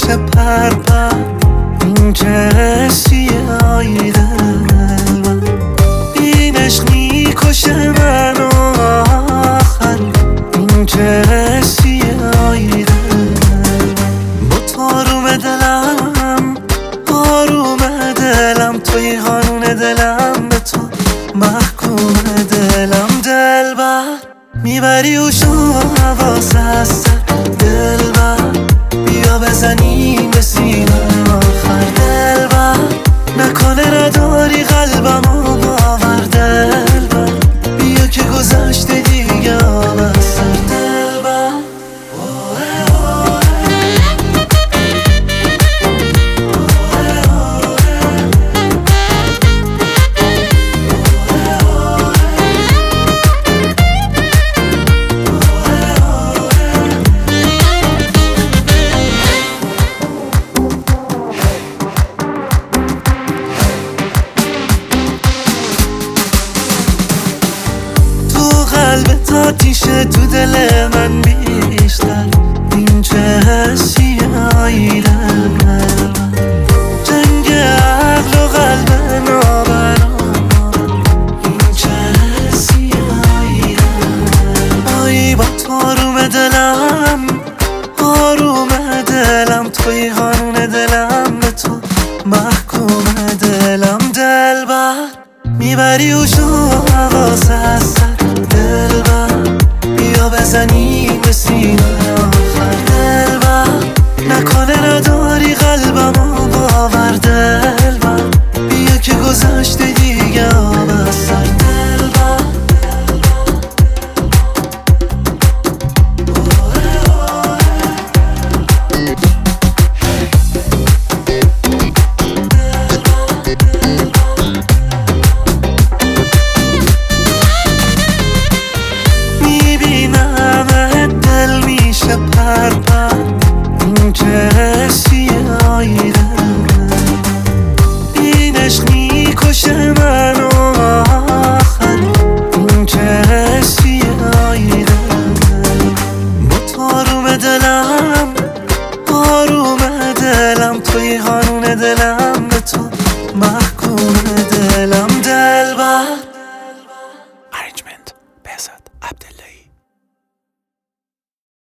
میشه پر این که حسیه آی دلبر، این عشق میکشه منو آخر، این که حسیه آی دلبر. با تو آروم دلم، آروم دلم، توی قانون دلم، به تو محکوم دلم. دلبر میبری و شو حواس از سر، دلبر بیا بزنیم به سینه آخر. دلبر نکنه نداری قلبمو باور، دلبر بیا که گذشته دیگه آب از سر. دلبر قلبت آتیشه، تو دل من بیشتر، این چه حسیه آی دلبر. جنگ عقل و قلب نابرابر، این چه حسیه آی دلبر. آی با تو آروم دلم، آروم دلم، توی قانون دلم، به تو محکوم دلم. دلبر میبری و شو حواس از سر، دلبر بیا بزنیم به سینه آخر. دلبر نکنه نداری قلبمو باور، دلبر بیا که گذشته دیگه آب از سر. دلبر پر این که حسیه آی دلبر، این عشق میکشه منو آخر، این که حسیه آی دلبر. با تو آروم دلم، آروم دلم، توی قانون دلم،